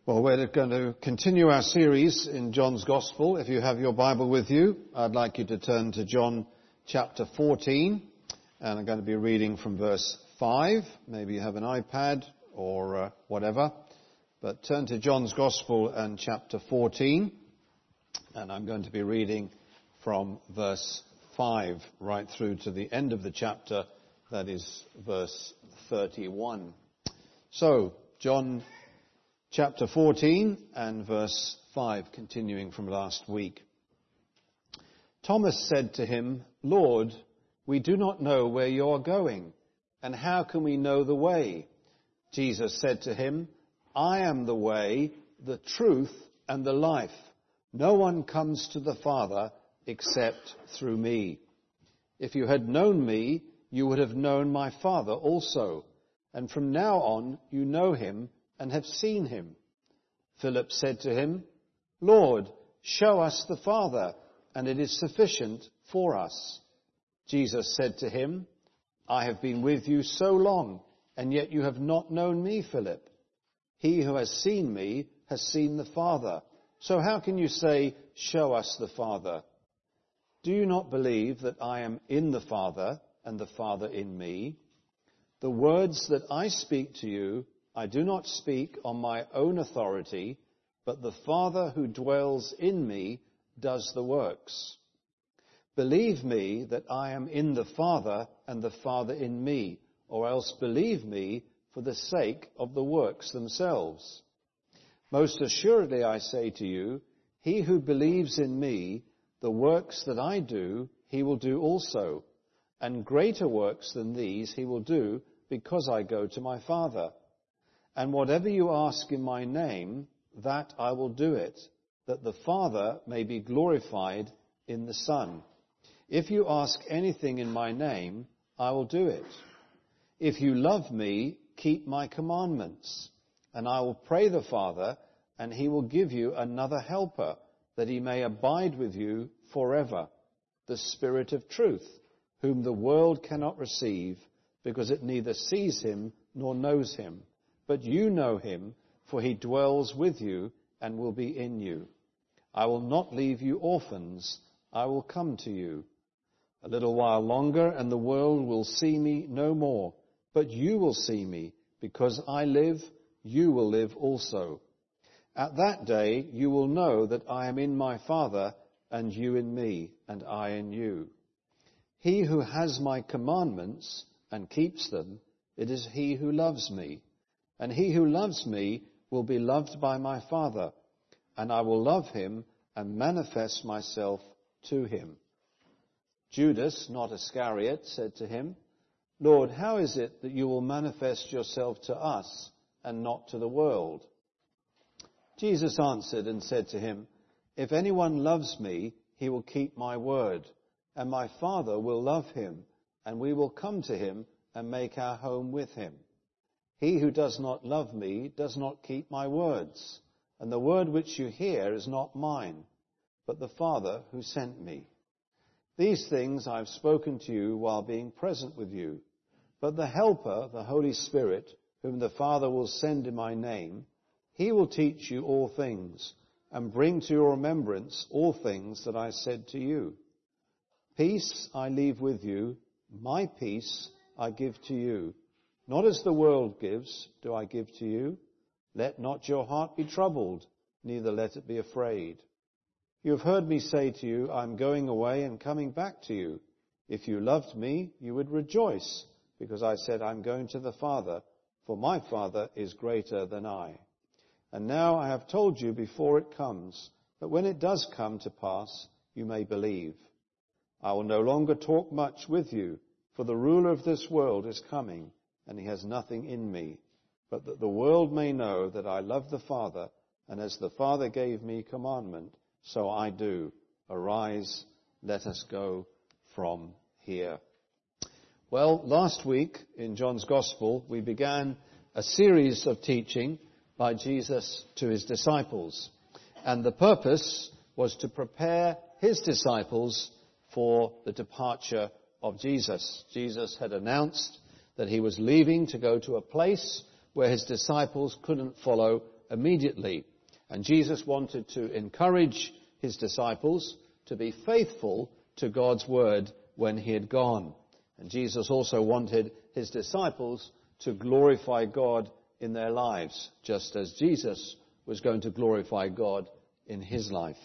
Well, we're going to continue our series in John's Gospel. If you have your Bible with you, I'd like you to turn to John chapter 14, and I'm going to be reading from verse 5. Maybe you have an iPad or whatever, but turn to John's Gospel and chapter 14, and I'm going to be reading from verse 5 right through to the end of the chapter, that is verse 31. So, John chapter 14 and verse 5, continuing from last week. Thomas said to him, "Lord, we do not know where you are going, and how can we know the way?" Jesus said to him, "I am the way, the truth, and the life. No one comes to the Father except through me. If you had known me, you would have known my Father also, and from now on you know him and have seen him." Philip said to him, "Lord, show us the Father, and it is sufficient for us." Jesus said to him, "I have been with you so long, and yet you have not known me, Philip. He who has seen me has seen the Father. So how can you say, 'Show us the Father'? Do you not believe that I am in the Father, and the Father in me? The words that I speak to you, I do not speak on my own authority, but the Father who dwells in me does the works. Believe me that I am in the Father and the Father in me, or else believe me for the sake of the works themselves. Most assuredly I say to you, he who believes in me, the works that I do, he will do also, and greater works than these he will do, because I go to my Father. And whatever you ask in my name, that I will do it, that the Father may be glorified in the Son. If you ask anything in my name, I will do it. If you love me, keep my commandments, and I will pray the Father, and he will give you another helper, that he may abide with you forever, the Spirit of truth, whom the world cannot receive, because it neither sees him nor knows him. But you know him, for he dwells with you and will be in you. I will not leave you orphans. I will come to you. A little while longer, and the world will see me no more. But you will see me, because I live, you will live also. At that day you will know that I am in my Father, and you in me, and I in you. He who has my commandments and keeps them, it is he who loves me. And he who loves me will be loved by my Father, and I will love him and manifest myself to him." Judas, not Iscariot, said to him, "Lord, how is it that you will manifest yourself to us and not to the world?" Jesus answered and said to him, "If anyone loves me, he will keep my word, and my Father will love him, and we will come to him and make our home with him. He who does not love me does not keep my words, and the word which you hear is not mine, but the Father who sent me. These things I have spoken to you while being present with you. But the Helper, the Holy Spirit, whom the Father will send in my name, he will teach you all things, and bring to your remembrance all things that I said to you. Peace I leave with you, my peace I give to you. Not as the world gives, do I give to you. Let not your heart be troubled, neither let it be afraid. You have heard me say to you, I am going away and coming back to you. If you loved me, you would rejoice, because I said I am going to the Father, for my Father is greater than I. And now I have told you before it comes, that when it does come to pass, you may believe. I will no longer talk much with you, for the ruler of this world is coming, and he has nothing in me, but that the world may know that I love the Father, and as the Father gave me commandment, so I do. Arise, let us go from here. Well, last week in John's Gospel, we began a series of teaching by Jesus to his disciples, and the purpose was to prepare his disciples for the departure of Jesus. Jesus had announced that he was leaving to go to a place where his disciples couldn't follow immediately. And Jesus wanted to encourage his disciples to be faithful to God's word when he had gone. And Jesus also wanted his disciples to glorify God in their lives, just as Jesus was going to glorify God in his life.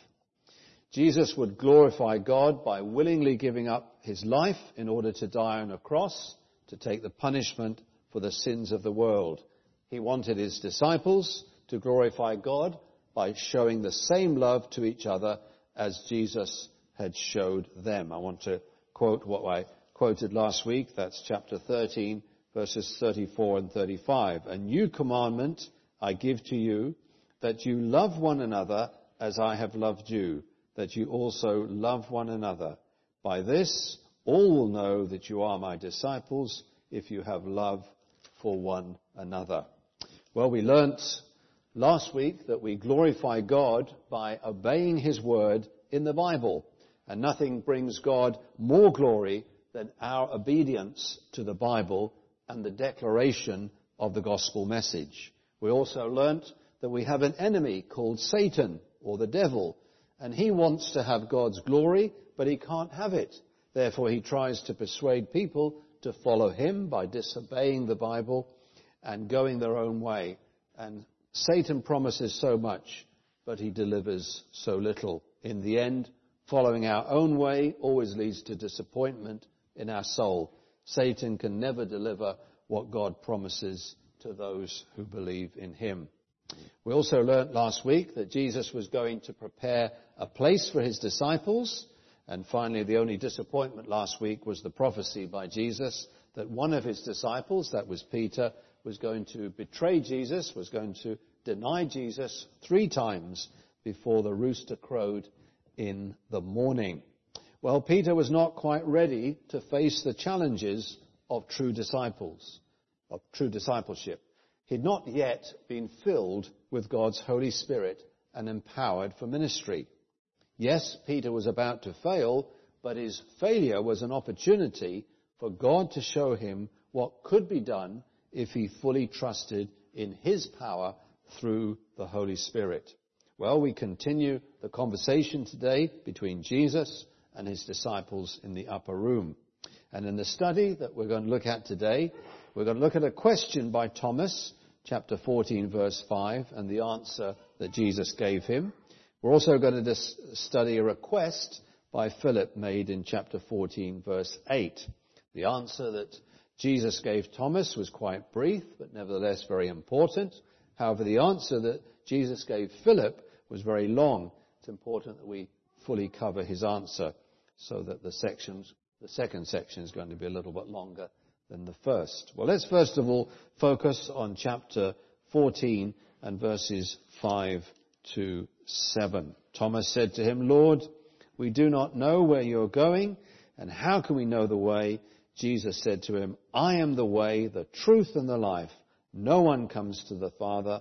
Jesus would glorify God by willingly giving up his life in order to die on a cross to take the punishment for the sins of the world. He wanted his disciples to glorify God by showing the same love to each other as Jesus had showed them. I want to quote what I quoted last week. That's chapter 13, verses 34 and 35. A new commandment I give to you, that you love one another as I have loved you, that you also love one another. By this, all will know that you are my disciples, if you have love for one another. Well, we learnt last week that we glorify God by obeying his word in the Bible. And nothing brings God more glory than our obedience to the Bible and the declaration of the gospel message. We also learnt that we have an enemy called Satan, or the devil, and he wants to have God's glory, but he can't have it. Therefore, he tries to persuade people to follow him by disobeying the Bible and going their own way. And Satan promises so much, but he delivers so little. In the end, following our own way always leads to disappointment in our soul. Satan can never deliver what God promises to those who believe in him. We also learnt last week that Jesus was going to prepare a place for his disciples. And finally, the only disappointment last week was the prophecy by Jesus that one of his disciples, that was Peter, was going to betray Jesus, was going to deny Jesus 3 times before the rooster crowed in the morning. Well, Peter was not quite ready to face the challenges of true disciples, of true discipleship. He'd not yet been filled with God's Holy Spirit and empowered for ministry. Yes, Peter was about to fail, but his failure was an opportunity for God to show him what could be done if he fully trusted in his power through the Holy Spirit. Well, we continue the conversation today between Jesus and his disciples in the upper room. And in the study that we're going to look at today, we're going to look at a question by Thomas, chapter 14, verse 5, and the answer that Jesus gave him. We're also going to study a request by Philip made in chapter 14, verse 8. The answer that Jesus gave Thomas was quite brief, but nevertheless very important. However, the answer that Jesus gave Philip was very long. It's important that we fully cover his answer so that the second section is going to be a little bit longer than the first. Well, let's first of all focus on chapter 14 and verses 5 to 7. Thomas said to him, Lord, we do not know where you're going, and how can we know the way? Jesus said to him, I am the way, the truth, and the life. No one comes to the Father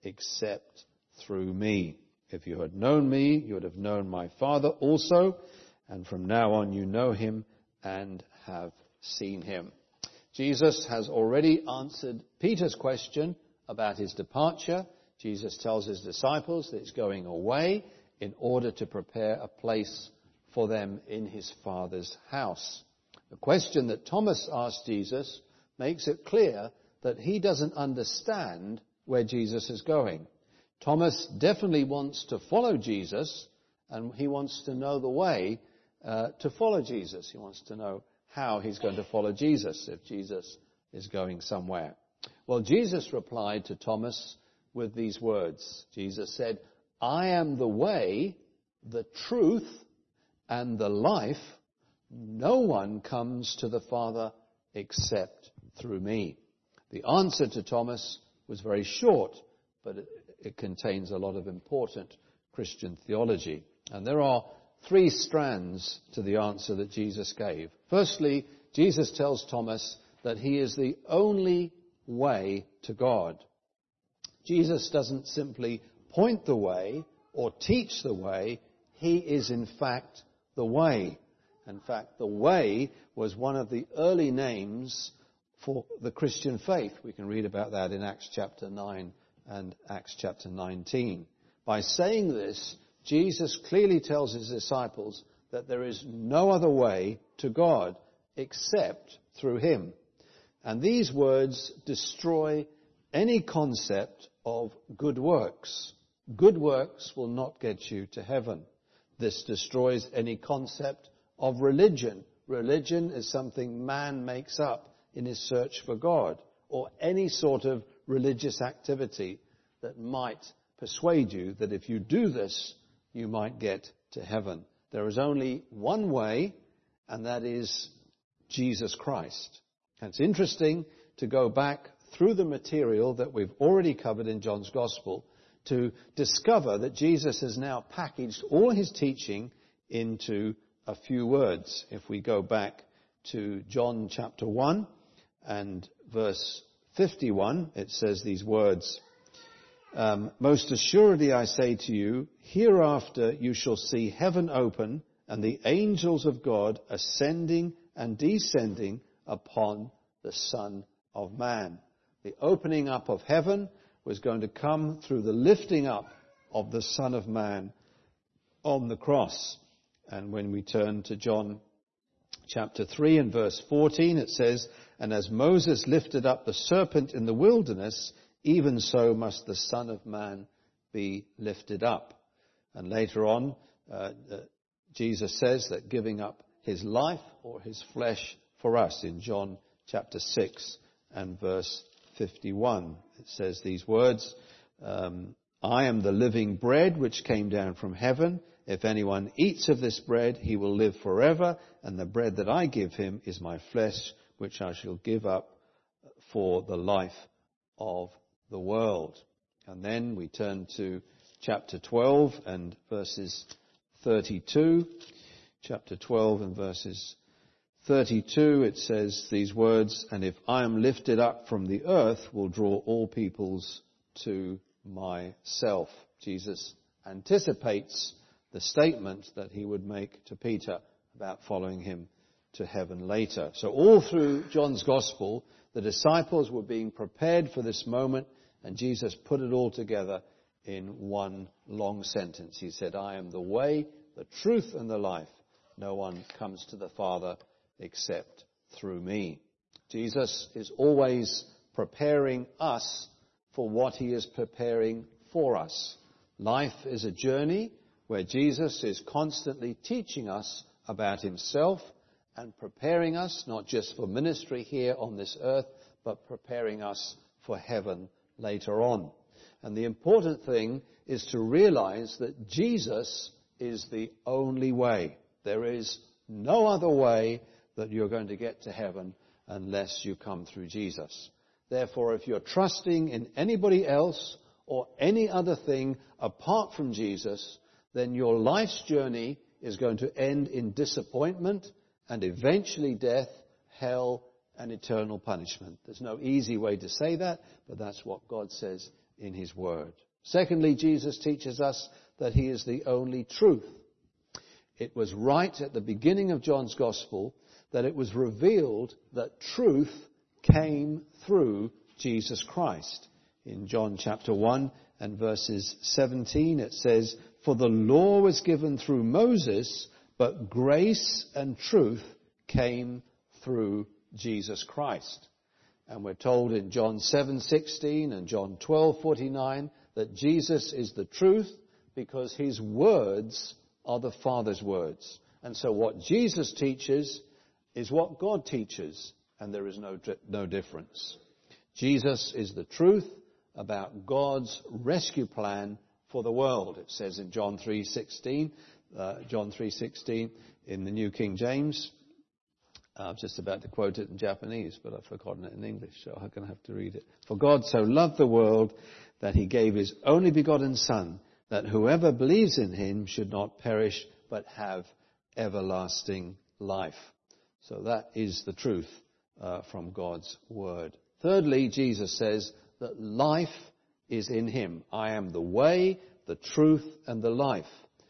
except through me. If you had known me, you would have known my Father also, and from now on you know him and have seen him. Jesus has already answered Peter's question about his departure. Jesus tells his disciples that he's going away in order to prepare a place for them in his Father's house. The question that Thomas asked Jesus makes it clear that he doesn't understand where Jesus is going. Thomas definitely wants to follow Jesus, and he wants to know the way to follow Jesus. He wants to know how he's going to follow Jesus if Jesus is going somewhere. Well, Jesus replied to Thomas with these words. Jesus said, I am the way, the truth, and the life. No one comes to the Father except through me. The answer to Thomas was very short, but it contains a lot of important Christian theology. And there are 3 strands to the answer that Jesus gave. Firstly, Jesus tells Thomas that he is the only way to God. Jesus doesn't simply point the way or teach the way. He is in fact the way. In fact, the way was one of the early names for the Christian faith. We can read about that in Acts chapter 9, and Acts chapter 19. By saying this, Jesus clearly tells his disciples that there is no other way to God except through him. And these words destroy any concept of good works. Good works will not get you to heaven. This destroys any concept of religion. Religion is something man makes up in his search for God, or any sort of religious activity that might persuade you that if you do this, you might get to heaven. There is only one way, and that is Jesus Christ. And it's interesting to go back through the material that we've already covered in John's Gospel to discover that Jesus has now packaged all his teaching into a few words. If we go back to John chapter 1 and verse 51, it says these words, most assuredly I say to you, hereafter you shall see heaven open and the angels of God ascending and descending upon the Son of Man. The opening up of heaven was going to come through the lifting up of the Son of Man on the cross. And when we turn to John chapter 3 and verse 14, it says, and as Moses lifted up the serpent in the wilderness, even so must the Son of Man be lifted up. And later on, Jesus says that giving up his life or his flesh for us in John chapter 6 and verse 51. It says these words, I am the living bread which came down from heaven. If anyone eats of this bread, he will live forever, and the bread that I give him is my flesh, which I shall give up for the life of the world. And then we turn to chapter 12 and verses 32. Chapter 12 and verses 32, it says these words, and if I am lifted up from the earth, will draw all peoples to myself. Jesus anticipates the statement that he would make to Peter about following him to heaven later. So all through John's Gospel, the disciples were being prepared for this moment, and Jesus put it all together in one long sentence. He said, I am the way, the truth, and the life. No one comes to the Father except through me. Jesus is always preparing us for what he is preparing for us. Life is a journey where Jesus is constantly teaching us about himself and preparing us not just for ministry here on this earth, but preparing us for heaven later on. And the important thing is to realize that Jesus is the only way. There is no other way that you're going to get to heaven unless you come through Jesus. Therefore, if you're trusting in anybody else or any other thing apart from Jesus, then your life's journey is going to end in disappointment and eventually death, hell, and eternal punishment. There's no easy way to say that, but that's what God says in his word. Secondly, Jesus teaches us that he is the only truth. It was right at the beginning of John's Gospel that it was revealed that truth came through Jesus Christ. In John chapter 1 and verses 17 it says, for the law was given through Moses, but grace and truth came through Jesus Christ. And we're told in John 7:16 and John 12:49 that Jesus is the truth because his words are the Father's words. And so what Jesus teaches is what God teaches, and there is no difference. Jesus is the truth about God's rescue plan for the world. It says in John 3:16 in the New King James. I'm just about to quote it in Japanese, but I've forgotten it in English, so I'm going to have to read it. For God so loved the world that he gave his only begotten Son, that whoever believes in him should not perish, but have everlasting life. So that is the truth from God's word. Thirdly, Jesus says that life is in him. I am the way, the truth, and the life.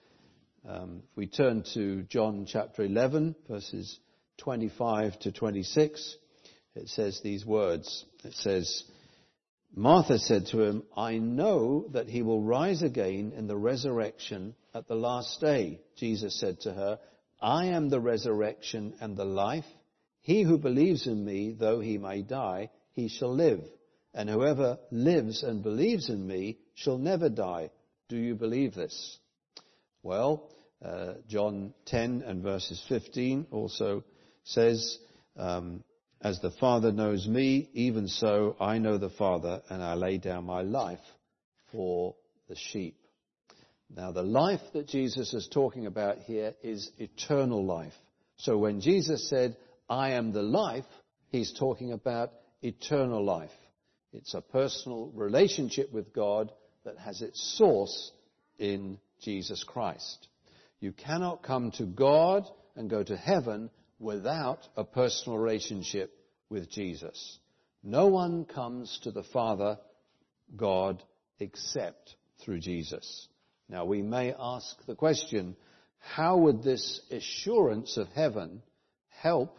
If we turn to John chapter 11, verses 25 to 26, it says these words. It says, Martha said to him, I know that he will rise again in the resurrection at the last day. Jesus said to her, I am the resurrection and the life. He who believes in me, though he may die, he shall live. And whoever lives and believes in me shall never die. Do you believe this? Well, John 10 and verses 15 also says, as the Father knows me, even so I know the Father, and I lay down my life for the sheep. Now, the life that Jesus is talking about here is eternal life. So when Jesus said, I am the life, he's talking about eternal life. It's a personal relationship with God that has its source in Jesus Christ. You cannot come to God and go to heaven without a personal relationship with Jesus. No one comes to the Father, God, except through Jesus. Now, we may ask the question, how would this assurance of heaven help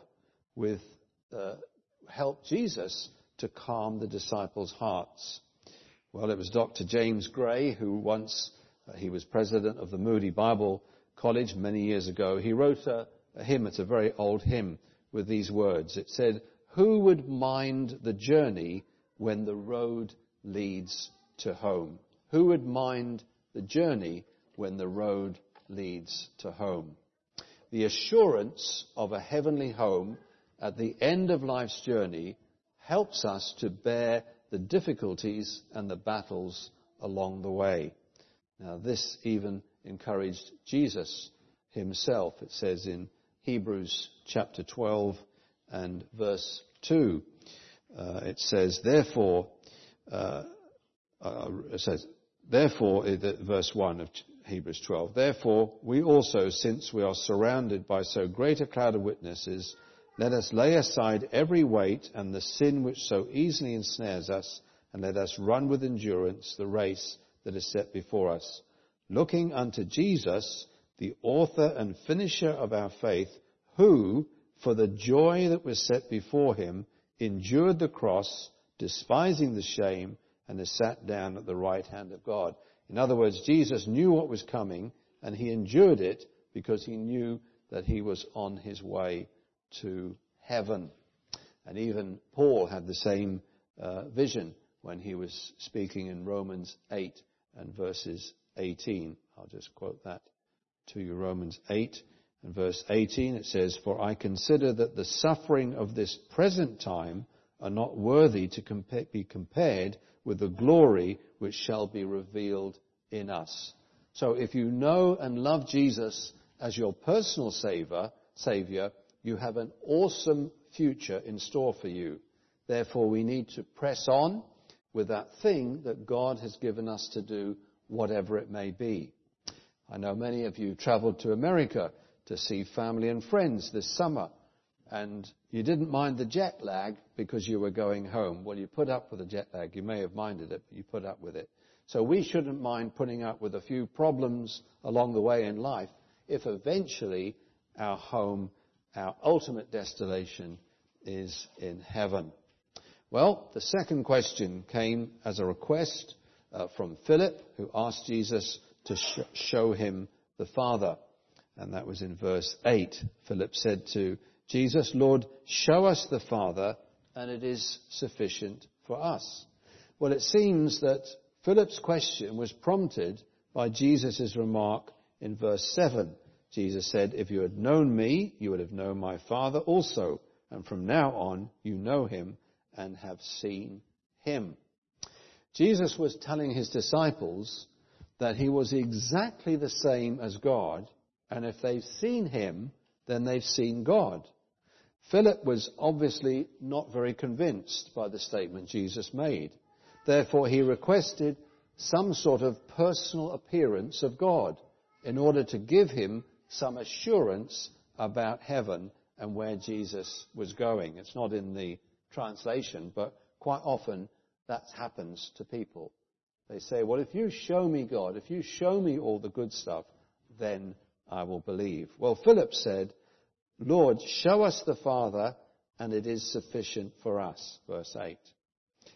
Jesus to calm the disciples' hearts? Well, it was Dr. James Gray who once, he was president of the Moody Bible College many years ago. He wrote a hymn, it's a very old hymn, with these words. It said, who would mind the journey when the road leads to home? Who would mind the journey when the road leads to home? The assurance of a heavenly home at the end of life's journey helps us to bear the difficulties and the battles along the way. Now, this even encouraged Jesus himself. It says in Hebrews chapter 12 and verse 2, it says, therefore, verse 1 of Hebrews 12, therefore we also, since we are surrounded by so great a cloud of witnesses, let us lay aside every weight and the sin which so easily ensnares us, and let us run with endurance the race that is set before us, looking unto Jesus, the author and finisher of our faith, who, for the joy that was set before him, endured the cross, despising the shame, and has sat down at the right hand of God. In other words, Jesus knew what was coming, and he endured it because he knew that he was on his way to heaven. And even Paul had the same vision when he was speaking in Romans 8 and verses 18. I'll just quote that to you. Romans 8 and verse 18, it says, for I consider that the suffering of this present time are not worthy to be compared with the glory which shall be revealed in us. So if you know and love Jesus as your personal Savior, you have an awesome future in store for you. Therefore, we need to press on with that thing that God has given us to do, whatever it may be. I know many of you traveled to America to see family and friends this summer, and you didn't mind the jet lag because you were going home. Well, you put up with the jet lag. You may have minded it, but you put up with it. So we shouldn't mind putting up with a few problems along the way in life if eventually our home, our ultimate destination, is in heaven. Well, the second question came as a request from Philip, who asked Jesus to show him the Father. And that was in verse 8. Philip said to Jesus, Lord, show us the Father, and it is sufficient for us. Well, it seems that Philip's question was prompted by Jesus' remark in verse 7. Jesus said, if you had known me, you would have known my Father also, and from now on you know him and have seen him. Jesus was telling his disciples that he was exactly the same as God, and if they've seen him, then they've seen God. Philip was obviously not very convinced by the statement Jesus made. Therefore, he requested some sort of personal appearance of God in order to give him some assurance about heaven and where Jesus was going. It's not in the translation, but quite often that happens to people. They say, well, if you show me God, if you show me all the good stuff, then I will believe. Well, Philip said, Lord, show us the Father, and it is sufficient for us. Verse 8.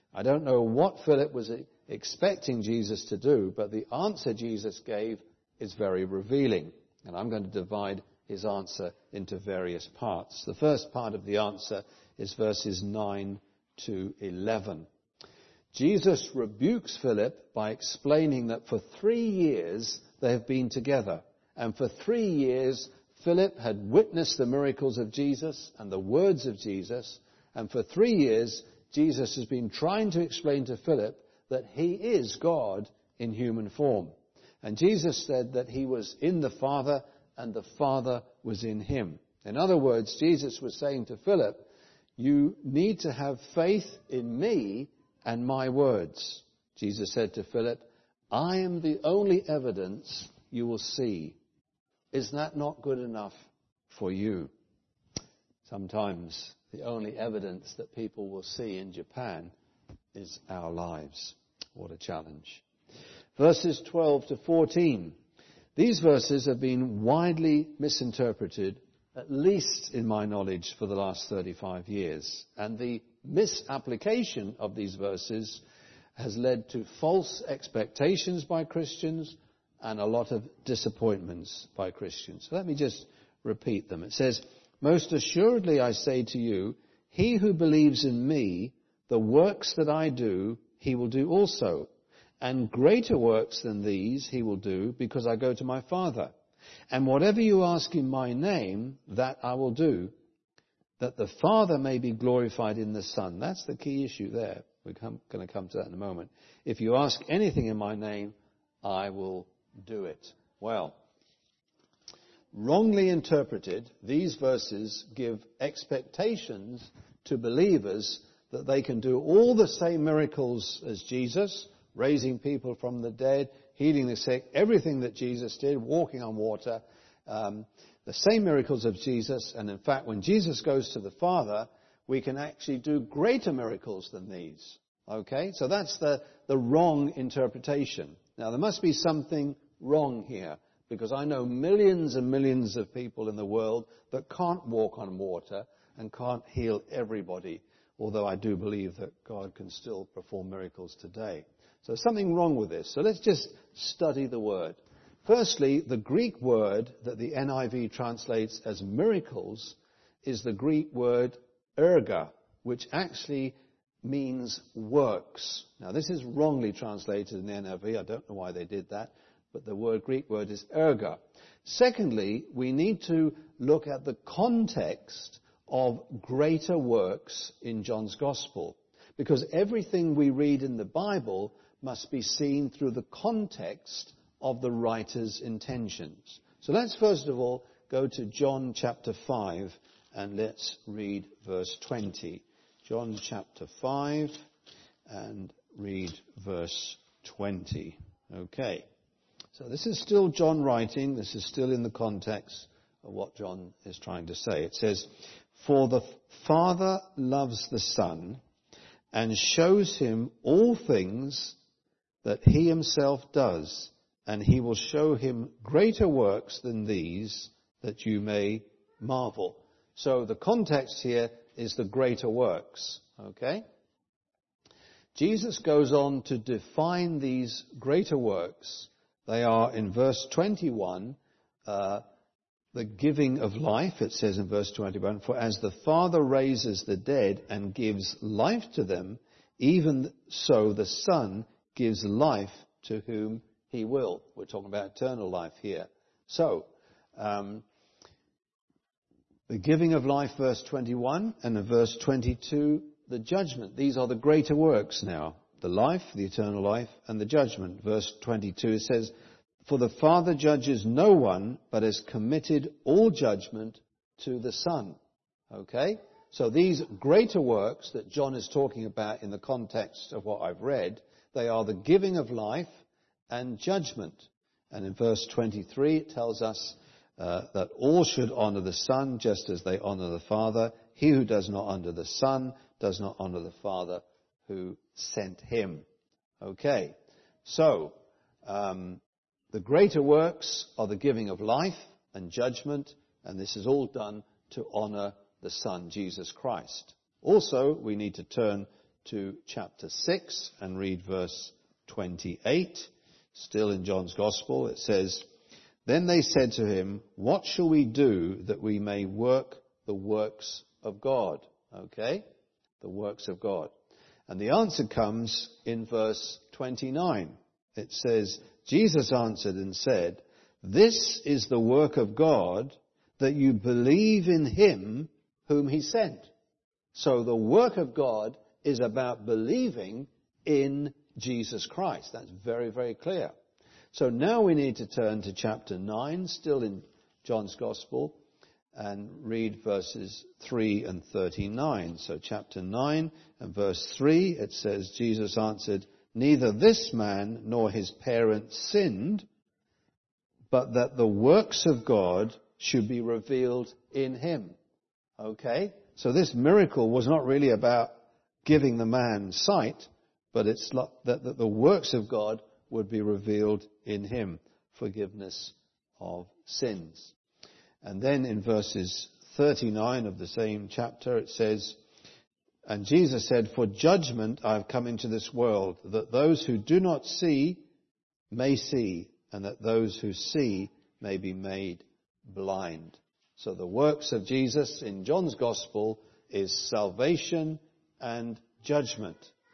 I don't know what Philip was expecting Jesus to do, but the answer Jesus gave is very revealing. And I'm going to divide his answer into various parts. The first part of the answer is verses 9 to 11. Jesus rebukes Philip by explaining that for 3 years they have been together. And for 3 years, Philip had witnessed the miracles of Jesus and the words of Jesus. And for 3 years, Jesus has been trying to explain to Philip that he is God in human form. And Jesus said that he was in the Father and the Father was in him. In other words, Jesus was saying to Philip, you need to have faith in me and my words. Jesus said to Philip, I am the only evidence you will see. Is that not good enough for you? Sometimes the only evidence that people will see in Japan is our lives. What a challenge. Verses 12 to 14. These verses have been widely misinterpreted, at least in my knowledge, for the last 35 years. And the misapplication of these verses has led to false expectations by Christians and a lot of disappointments by Christians. So let me just repeat them. It says, most assuredly I say to you, he who believes in me, the works that I do, he will do also. And greater works than these he will do, because I go to my Father. And whatever you ask in my name, that I will do, that the Father may be glorified in the Son. That's the key issue there. We're going to come to that in a moment. If you ask anything in my name, I will do it. Well, wrongly interpreted, these verses give expectations to believers that they can do all the same miracles as Jesus, raising people from the dead, healing the sick, everything that Jesus did, walking on water, the same miracles of Jesus. And in fact, when Jesus goes to the Father, we can actually do greater miracles than these. Okay? So that's the wrong interpretation. Now, there must be something wrong here, because I know millions and millions of people in the world that can't walk on water and can't heal everybody, although I do believe that God can still perform miracles today. So there's something wrong with this. So let's just study the word. Firstly, the Greek word that the NIV translates as miracles is the Greek word erga, which actually means works. Now, this is wrongly translated in the NIV. I don't know why they did that, but the Greek word is erga. Secondly, we need to look at the context of greater works in John's Gospel, because everything we read in the Bible must be seen through the context of the writer's intentions. So let's first of all go to John chapter 5 and let's read verse 20. John chapter 5 and read verse 20. Okay. So this is still John writing. This is still in the context of what John is trying to say. It says, for the Father loves the Son and shows him all things that he himself does, and he will show him greater works than these, that you may marvel. So the context here is the greater works. Okay? Jesus goes on to define these greater works. They are in verse 21, the giving of life. It says in verse 21, for as the Father raises the dead and gives life to them, even so the Son gives life to whom he will. We're talking about eternal life here. So, the giving of life, verse 21, and in verse 22, the judgment. These are the greater works now. The life, the eternal life, and the judgment. Verse 22, it says, for the Father judges no one, but has committed all judgment to the Son. Okay? So these greater works that John is talking about in the context of what I've read, they are the giving of life and judgment. And in verse 23, it tells us that all should honor the Son just as they honor the Father. He who does not honor the Son does not honor the Father who sent him. Okay, so the greater works are the giving of life and judgment, and this is all done to honor the Son, Jesus Christ. Also, we need to turn to chapter 6 and read verse 28. Still in John's Gospel, it says, "Then they said to him, 'What shall we do that we may work the works of God?'" Okay? The works of God. And the answer comes in verse 29. It says, "Jesus answered and said, 'This is the work of God, that you believe in him whom he sent.'" So the work of God is about believing in Jesus Christ. That's very, very clear. So now we need to turn to chapter 9, still in John's Gospel, and read verses 3 and 39. So chapter 9 and verse 3, it says, "Jesus answered, 'Neither this man nor his parents sinned, but that the works of God should be revealed in him.'" Okay? So this miracle was not really about giving the man sight, but it's that the works of God would be revealed in him, forgiveness of sins. And then in verses 39 of the same chapter it says, "And Jesus said, 'For judgment I have come into this world, that those who do not see may see, and that those who see may be made blind.'" So the works of Jesus in John's Gospel is salvation and judgment.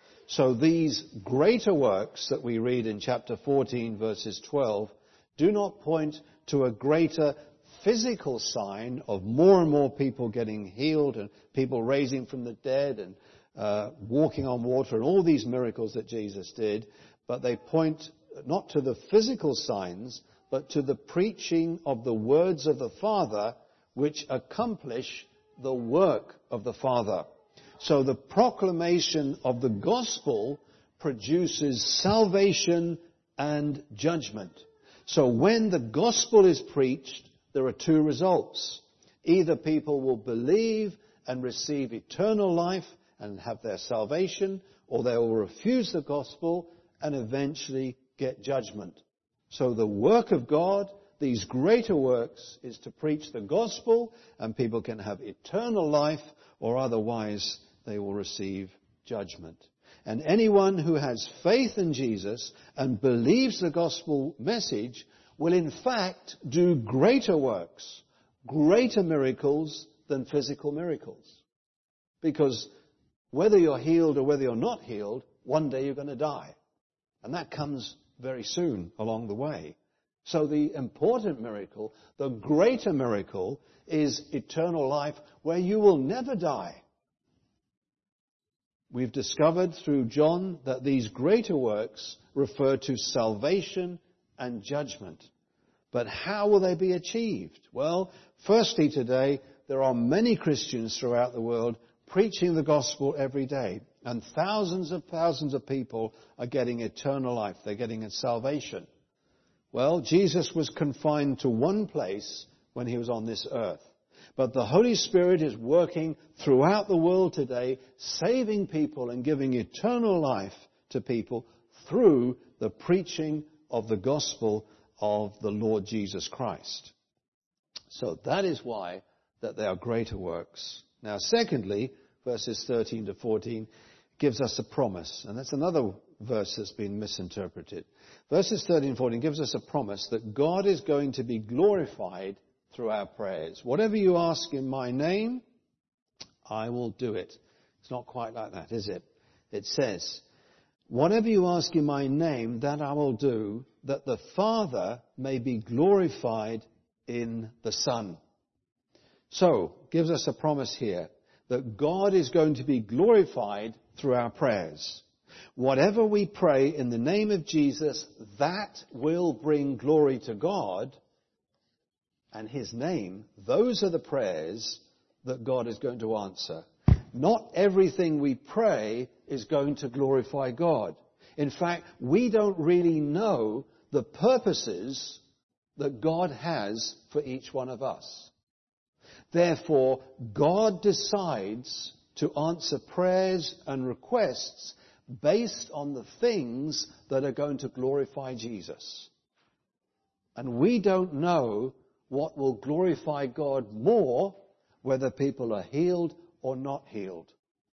So these greater works that we read in chapter 14 verses 12 do not point to a greater physical sign of more and more people getting healed and people raising from the dead and walking on water and all these miracles that Jesus did, but they point not to the physical signs, but to the preaching of the words of the Father, which accomplish the work of the Father. So the proclamation of the gospel produces salvation and judgment. So when the gospel is preached, there are two results. Either people will believe and receive eternal life and have their salvation, or they will refuse the gospel and eventually get judgment. So the work of God, these greater works, is to preach the gospel, and people can have eternal life, or otherwise they will receive judgment. And anyone who has faith in Jesus and believes the gospel message will in fact do greater works, greater miracles than physical miracles. Because whether you're healed or whether you're not healed, one day you're going to die. And that comes very soon along the way. So the important miracle, the greater miracle, is eternal life where you will never die. We've discovered through John that these greater works refer to salvation and judgment. But how will they be achieved? Well, firstly today, there are many Christians throughout the world preaching the gospel every day. And thousands of people are getting eternal life. They're getting a salvation. Well, Jesus was confined to one place when he was on this earth. But the Holy Spirit is working throughout the world today, saving people and giving eternal life to people through the preaching of the gospel of the Lord Jesus Christ. So that is why that there are greater works. Now, secondly, verses 13 to 14 gives us a promise. And that's another verse that's been misinterpreted. Verses 13 and 14 gives us a promise that God is going to be glorified through our prayers. Whatever you ask in my name, I will do it. It's not quite like that, is it? It says, whatever you ask in my name, that I will do, that the Father may be glorified in the Son. So, gives us a promise here that God is going to be glorified through our prayers. Whatever we pray in the name of Jesus, that will bring glory to God and his name. Those are the prayers that God is going to answer. Not everything we pray is going to glorify God. In fact, we don't really know the purposes that God has for each one of us. Therefore, God decides to answer prayers and requests based on the things that are going to glorify Jesus. And we don't know what will glorify God more, whether people are healed or not healed.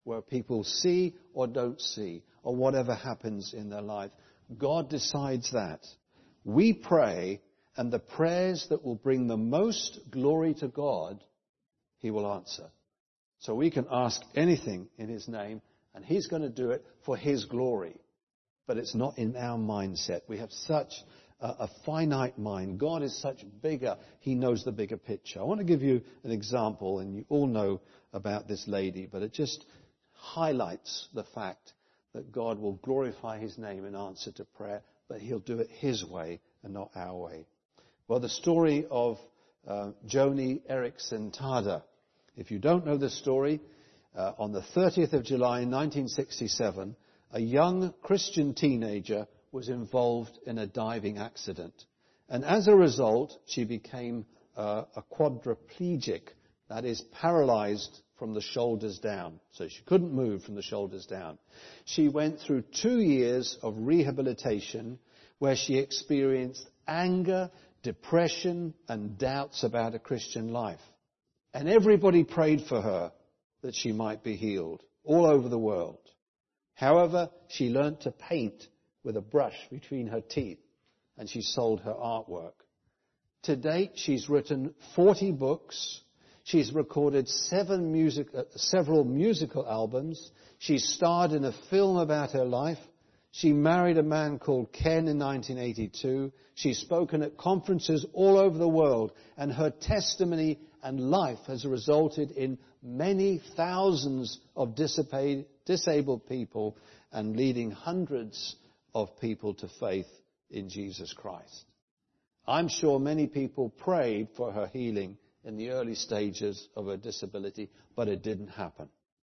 where people see or don't see, or whatever happens in their life. God decides that. We pray, and the prayers that will bring the most glory to God, he will answer. So we can ask anything in his name, and he's going to do it for his glory. But it's not in our mindset. We have such a finite mind. God is such bigger. He knows the bigger picture. I want to give you an example, and you all know about this lady, but it just highlights the fact that God will glorify his name in answer to prayer, but he'll do it his way and not our way. Well, the story of Joni Eareckson Tada. If you don't know the story, on the 30th of July 1967, a young Christian teenager was involved in a diving accident. And as a result, she became a quadriplegic, that is, paralyzed from the shoulders down. So she couldn't move from the shoulders down. She went through 2 years of rehabilitation where she experienced anger, depression, and doubts about a Christian life. And everybody prayed for her that she might be healed all over the world. However, she learnt to paint with a brush between her teeth, and she sold her artwork. To date, she's written 40 books. She's recorded several musical albums. She starred in a film about her life. She married a man called Ken in 1982. She's spoken at conferences all over the world, and her testimony and life has resulted in many thousands of disabled people and leading hundreds of people to faith in Jesus Christ. I'm sure many people prayed for her healing in the early stages of her disability, but it didn't happen.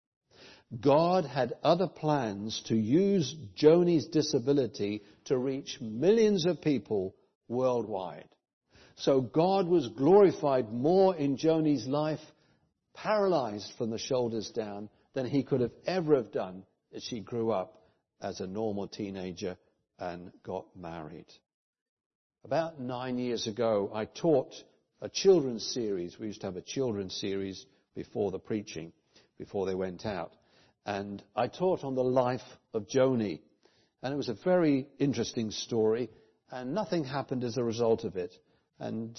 God had other plans to use Joni's disability to reach millions of people worldwide. So God was glorified more in Joni's life, paralyzed from the shoulders down, than he could have ever have done as she grew up as a normal teenager and got married. About 9 years ago, I taught a children's series. We used to have a children's series before the preaching, before they went out. And I taught on the life of Joni. And it was a very interesting story, and nothing happened as a result of it. And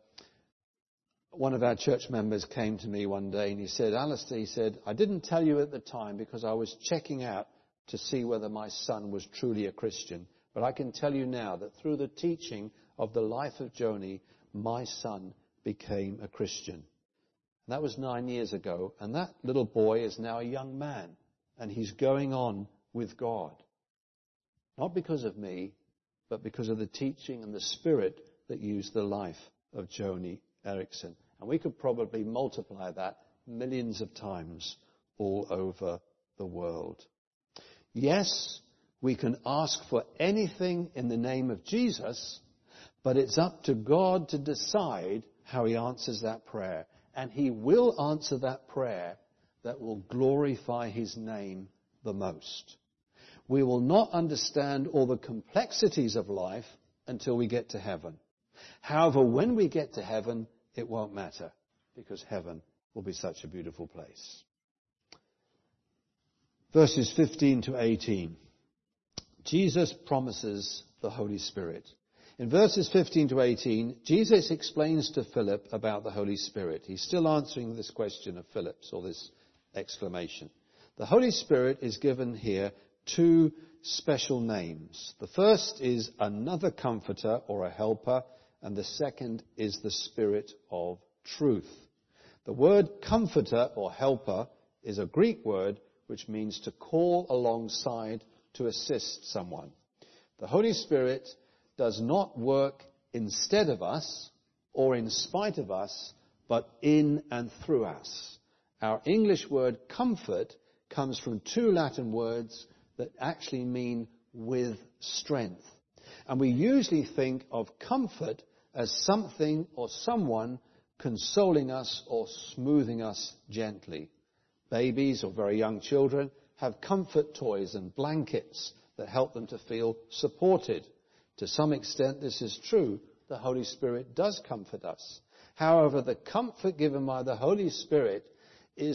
one of our church members came to me one day and he said, Alistair, he said, I didn't tell you at the time because I was checking out to see whether my son was truly a Christian. But I can tell you now that through the teaching of the life of Joni, my son became a Christian. And that was 9 years ago. And that little boy is now a young man. And he's going on with God. Not because of me, but because of the teaching and the Spirit that used the life of Joni Eareckson. And we could probably multiply that millions of times all over the world. Yes, we can ask for anything in the name of Jesus, but it's up to God to decide how he answers that prayer. And he will answer that prayer that will glorify his name the most. We will not understand all the complexities of life until we get to heaven. However, when we get to heaven, it won't matter, because heaven will be such a beautiful place. Verses 15 to 18. Jesus promises the Holy Spirit. In verses 15 to 18, Jesus explains to Philip about the Holy Spirit. He's still answering this question of Philip's, or this exclamation. The Holy Spirit is given here 2 special names. The first is another comforter or a helper, and the second is the Spirit of truth. The word comforter or helper is a Greek word which means to call alongside, to assist someone. The Holy Spirit does not work instead of us or in spite of us, but in and through us. Our English word comfort comes from 2 Latin words that actually mean with strength. And we usually think of comfort as something or someone consoling us or smoothing us gently. Babies or very young children have comfort toys and blankets that help them to feel supported. To some extent, this is true. The Holy Spirit does comfort us. However, the comfort given by the Holy Spirit is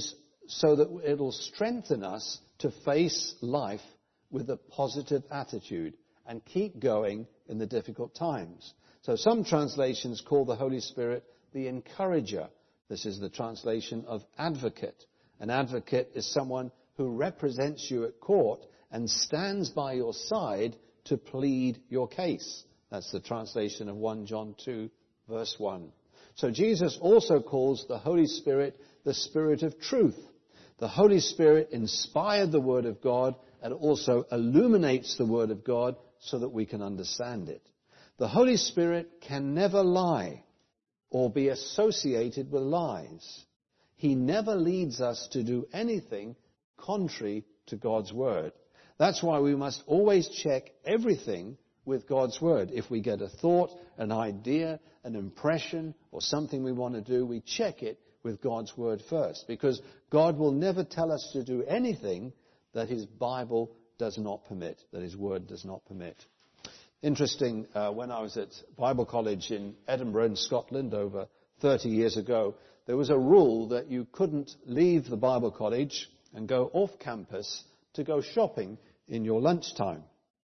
so that it'll strengthen us to face life with a positive attitude and keep going in the difficult times. So some translations call the Holy Spirit the encourager. This is the translation of advocate. An advocate is someone who represents you at court and stands by your side to plead your case. That's the translation of 1 John 2, verse 1. So Jesus also calls the Holy Spirit the Spirit of truth. The Holy Spirit inspired the Word of God and also illuminates the Word of God so that we can understand it. The Holy Spirit can never lie or be associated with lies. He never leads us to do anything contrary to God's Word. That's why we must always check everything with God's Word. If we get a thought, an idea, an impression, or something we want to do, we check it with God's Word first. Because God will never tell us to do anything that His Bible does not permit, that His Word does not permit. Interesting, when I was at Bible College in Edinburgh in Scotland over 30 years ago, there was a rule that you couldn't leave the Bible College and go off campus to go shopping in your lunchtime.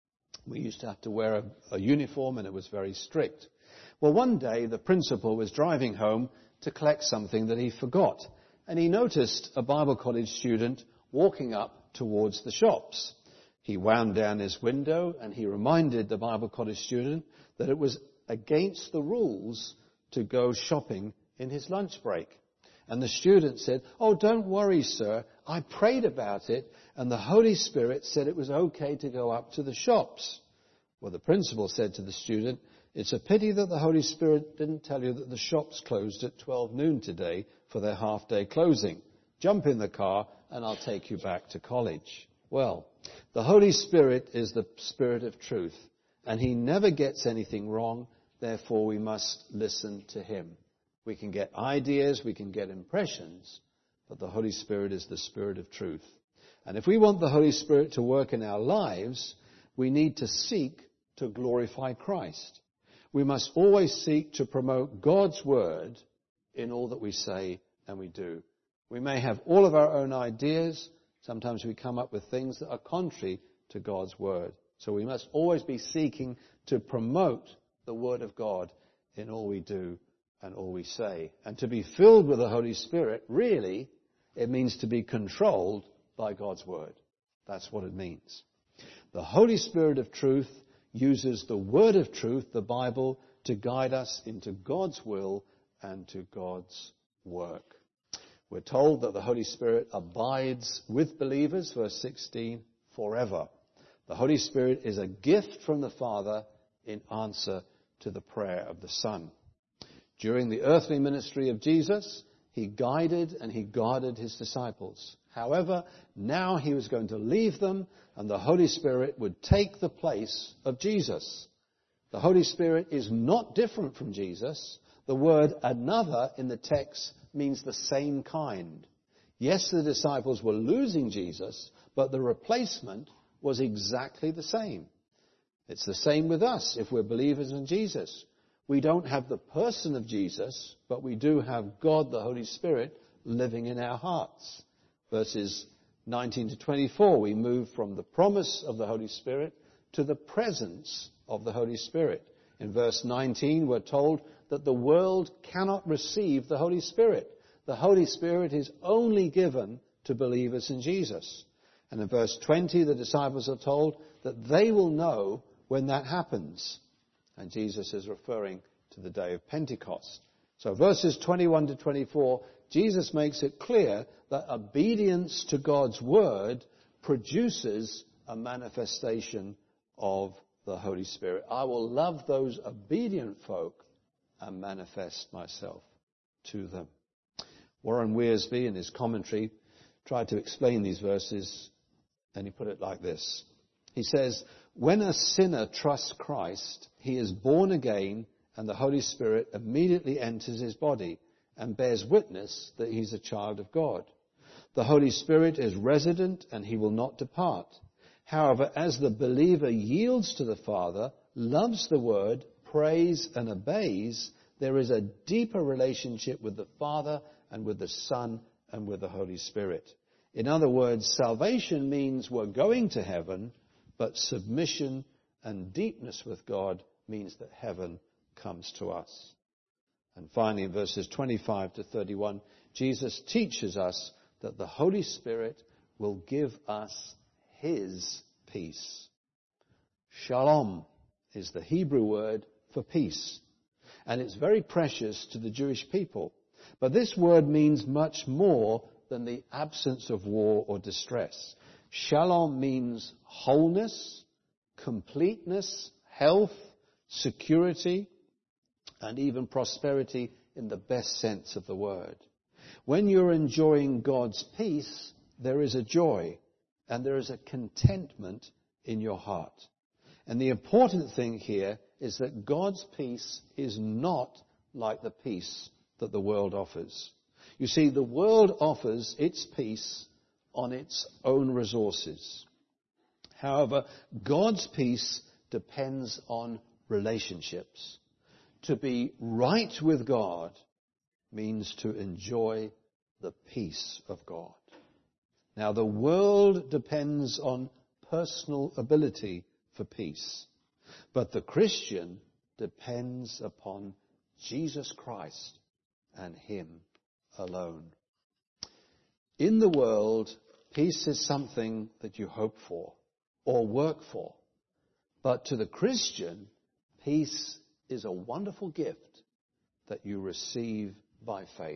We used to have to wear a uniform, and it was very strict. Well, one day the principal was driving home to collect something that he forgot, and he noticed a Bible College student walking up towards the shops. He wound down his window and he reminded the Bible College student that it was against the rules to go shopping in his lunch break. And the student said, "Oh, don't worry, sir. I prayed about it and the Holy Spirit said it was okay to go up to the shops." Well, the principal said to the student, "It's a pity that the Holy Spirit didn't tell you that the shops closed at 12 noon today for their half-day closing. Jump in the car and I'll take you back to college." Well, the Holy Spirit is the Spirit of truth, and He never gets anything wrong. Therefore, we must listen to Him. We can get ideas, we can get impressions, but the Holy Spirit is the Spirit of truth. And if we want the Holy Spirit to work in our lives, we need to seek to glorify Christ. We must always seek to promote God's Word in all that we say and we do. We may have all of our own ideas. Sometimes we come up with things that are contrary to God's Word. So we must always be seeking to promote the Word of God in all we do and all we say. And to be filled with the Holy Spirit, really, it means to be controlled by God's Word. That's what it means. The Holy Spirit of truth uses the Word of truth, the Bible, to guide us into God's will and to God's work. We're told that the Holy Spirit abides with believers, verse 16, forever. The Holy Spirit is a gift from the Father in answer to the prayer of the Son. During the earthly ministry of Jesus, He guided and He guarded His disciples. However, now He was going to leave them, and the Holy Spirit would take the place of Jesus. The Holy Spirit is not different from Jesus. The word another in the text means the same kind. Yes, the disciples were losing Jesus, but the replacement was exactly the same. It's the same with us if we're believers in Jesus. We don't have the person of Jesus, but we do have God, the Holy Spirit, living in our hearts. Verses 19 to 24, we move from the promise of the Holy Spirit to the presence of the Holy Spirit. In verse 19, we're told that the world cannot receive the Holy Spirit. The Holy Spirit is only given to believers in Jesus. And in verse 20, the disciples are told that they will know when that happens. And Jesus is referring to the day of Pentecost. So verses 21 to 24, Jesus makes it clear that obedience to God's word produces a manifestation of the Holy Spirit. I will love those obedient folk and manifest myself to them. Warren Wiersbe, in his commentary, tried to explain these verses, and he put it like this. He says, when a sinner trusts Christ, he is born again, and the Holy Spirit immediately enters his body and bears witness that he's a child of God. The Holy Spirit is resident, and he will not depart. However, as the believer yields to the Father, loves the Word, prays and obeys, there is a deeper relationship with the Father and with the Son and with the Holy Spirit. In other words, salvation means we're going to heaven, but submission and deepness with God means that heaven comes to us. And finally, in verses 25 to 31, Jesus teaches us that the Holy Spirit will give us his peace. Shalom is the Hebrew word for peace, and it's very precious to the Jewish people. But this word means much more than the absence of war or distress. Shalom means wholeness, completeness, health, security, and even prosperity in the best sense of the word. When you're enjoying God's peace, there is a joy and there is a contentment in your heart. And the important thing here is that God's peace is not like the peace that the world offers. You see, the world offers its peace on its own resources. However, God's peace depends on relationships. To be right with God means to enjoy the peace of God. Now, the world depends on personal ability for peace, but the Christian depends upon Jesus Christ and him alone. In the world, peace is something that you hope for or work for. But to the Christian, peace is a wonderful gift that you receive by faith.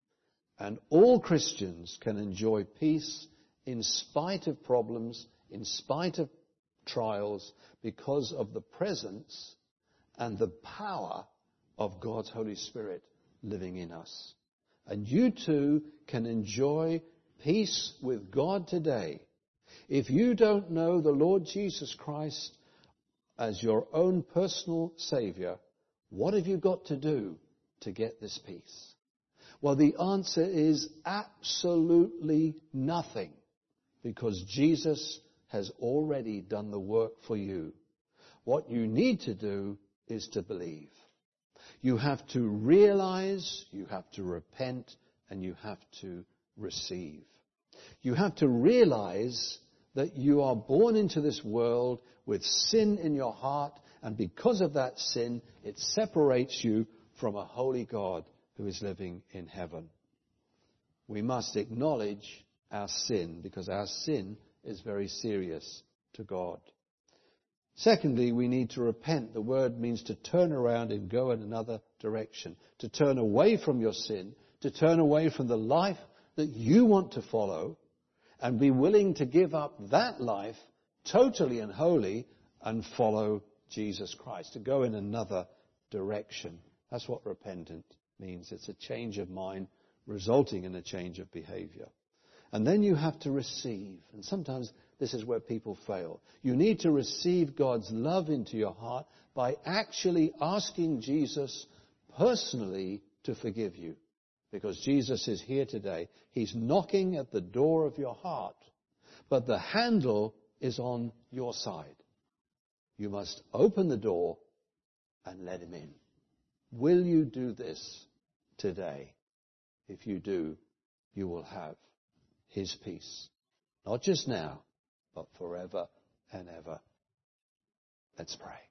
And all Christians can enjoy peace in spite of problems, in spite of trials, because of the presence and the power of God's Holy Spirit living in us. And you too can enjoy peace with God today. If you don't know the Lord Jesus Christ as your own personal Savior, what have you got to do to get this peace? Well, the answer is absolutely nothing, because Jesus has already done the work for you. What you need to do is to believe. You have to realize, you have to repent, and you have to receive. You have to realize that you are born into this world with sin in your heart, and because of that sin, it separates you from a holy God who is living in heaven. We must acknowledge our sin, because our sin is very serious to God. Secondly, we need to repent. The word means to turn around and go in another direction, to turn away from your sin, to turn away from the life that you want to follow, and be willing to give up that life totally and wholly and follow Jesus Christ, to go in another direction. That's what repentant means. It's a change of mind resulting in a change of behavior. And then you have to receive. And sometimes this is where people fail. You need to receive God's love into your heart by actually asking Jesus personally to forgive you. Because Jesus is here today. He's knocking at the door of your heart. But the handle is on your side. You must open the door and let him in. Will you do this today? If you do, you will have his peace. Not just now, but forever and ever. Let's pray.